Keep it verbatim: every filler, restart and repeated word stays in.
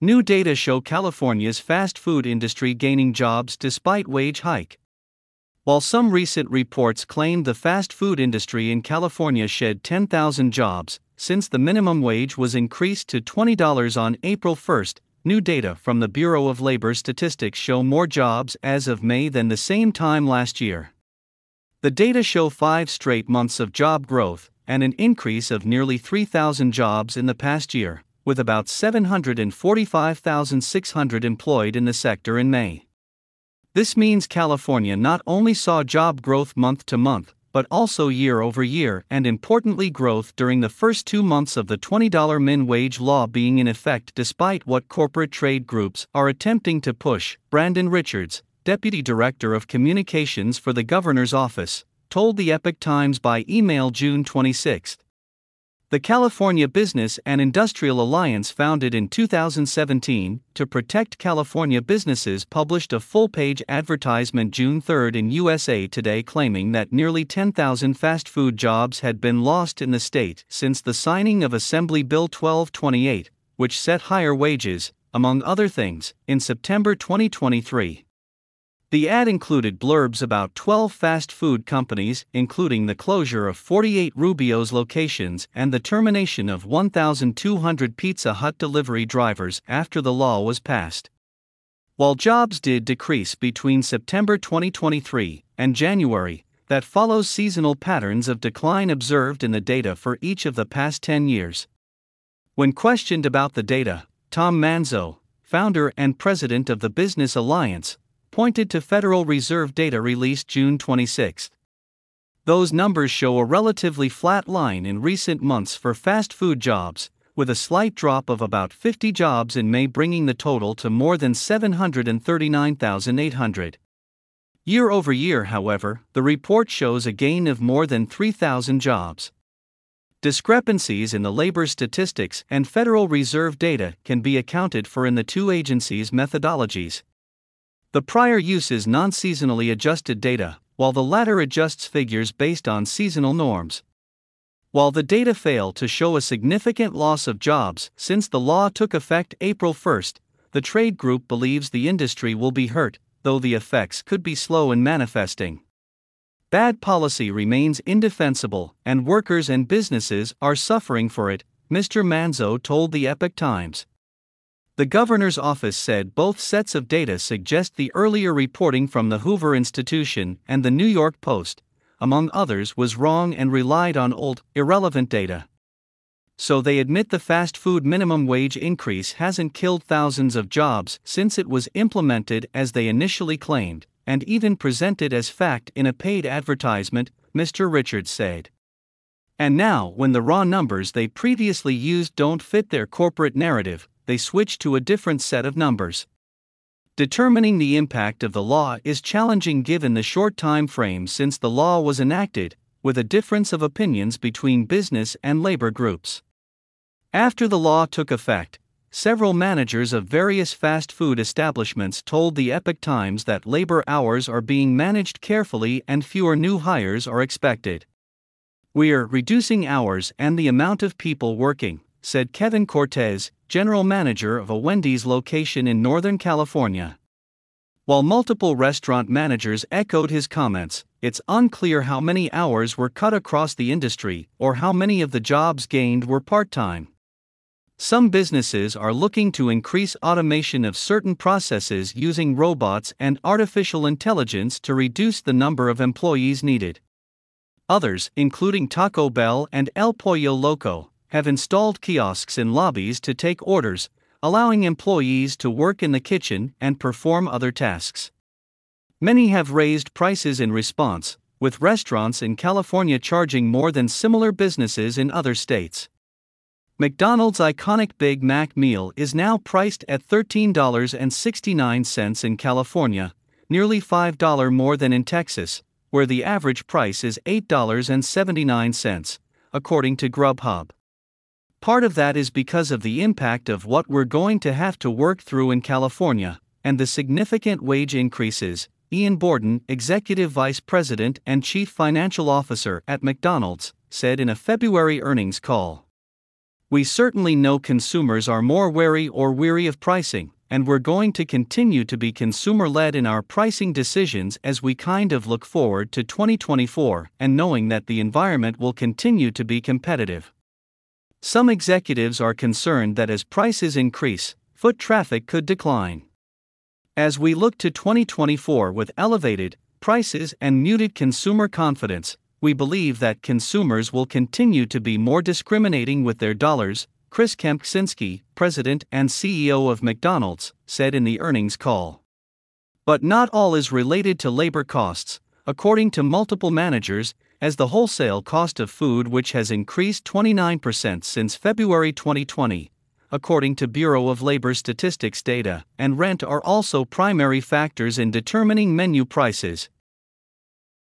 New data show California's fast food industry gaining jobs despite wage hike. While some recent reports claimed the fast food industry in California shed ten thousand jobs since the minimum wage was increased to twenty dollars on April first, new data from the Bureau of Labor Statistics show more jobs as of May than the same time last year. The data show five straight months of job growth and an increase of nearly three thousand jobs in the past year, with about seven hundred forty-five thousand six hundred employed in the sector in May. This means California not only saw job growth month to month, but also year over year, and importantly growth during the first two months of the twenty dollar min wage law being in effect despite what corporate trade groups are attempting to push. Brandon Richards, Deputy Director of Communications for the Governor's Office, told the Epoch Times by email June twenty-sixth. The California Business and Industrial Alliance, founded in two thousand seventeen to protect California businesses, published a full-page advertisement June third in U S A Today claiming that nearly ten thousand fast food jobs had been lost in the state since the signing of Assembly Bill twelve twenty-eight, which set higher wages, among other things, in September twenty twenty-three. The ad included blurbs about twelve fast food companies, including the closure of forty-eight Rubio's locations and the termination of one thousand two hundred Pizza Hut delivery drivers after the law was passed. While jobs did decrease between September twenty twenty-three and January, that follows seasonal patterns of decline observed in the data for each of the past ten years. When questioned about the data, Tom Manzo, founder and president of the Business Alliance, pointed to Federal Reserve data released June twenty-sixth. Those numbers show a relatively flat line in recent months for fast food jobs, with a slight drop of about fifty jobs in May, bringing the total to more than seven hundred thirty-nine thousand eight hundred. Year over year, however, the report shows a gain of more than three thousand jobs. Discrepancies in the labor statistics and Federal Reserve data can be accounted for in the two agencies' methodologies. The prior uses non-seasonally adjusted data, while the latter adjusts figures based on seasonal norms. While the data fail to show a significant loss of jobs since the law took effect April first, the trade group believes the industry will be hurt, though the effects could be slow in manifesting. Bad policy remains indefensible, and workers and businesses are suffering for it, Mister Manzo told the Epoch Times. The governor's office said both sets of data suggest the earlier reporting from the Hoover Institution and the New York Post, among others, was wrong and relied on old, irrelevant data. So they admit the fast food minimum wage increase hasn't killed thousands of jobs since it was implemented as they initially claimed, and even presented as fact in a paid advertisement, Mister Richards said. And now, when the raw numbers they previously used don't fit their corporate narrative, they switch to a different set of numbers. Determining the impact of the law is challenging given the short time frame since the law was enacted, with a difference of opinions between business and labor groups. After the law took effect, several managers of various fast food establishments told the Epoch Times that labor hours are being managed carefully and fewer new hires are expected. "We're reducing hours and the amount of people working," said Kevin Cortez, general manager of a Wendy's location in Northern California. While multiple restaurant managers echoed his comments, it's unclear how many hours were cut across the industry or how many of the jobs gained were part-time. Some businesses are looking to increase automation of certain processes using robots and artificial intelligence to reduce the number of employees needed. Others, including Taco Bell and El Pollo Loco, have installed kiosks in lobbies to take orders, allowing employees to work in the kitchen and perform other tasks. Many have raised prices in response, with restaurants in California charging more than similar businesses in other states. McDonald's iconic Big Mac meal is now priced at thirteen dollars and sixty-nine cents in California, nearly five dollars more than in Texas, where the average price is eight dollars and seventy-nine cents, according to Grubhub. Part of that is because of the impact of what we're going to have to work through in California, and the significant wage increases, Ian Borden, Executive Vice President and Chief Financial Officer at McDonald's, said in a February earnings call. We certainly know consumers are more wary or weary of pricing, and we're going to continue to be consumer-led in our pricing decisions as we kind of look forward to twenty twenty-four and knowing that the environment will continue to be competitive. Some executives are concerned that as prices increase, foot traffic could decline. As we look to twenty twenty-four with elevated prices and muted consumer confidence, we believe that consumers will continue to be more discriminating with their dollars, Chris Kempczinski, president and C E O of McDonald's, said in the earnings call. But not all is related to labor costs, according to multiple managers, as the wholesale cost of food, which has increased twenty-nine percent since February twenty twenty, according to Bureau of Labor Statistics data, and rent are also primary factors in determining menu prices,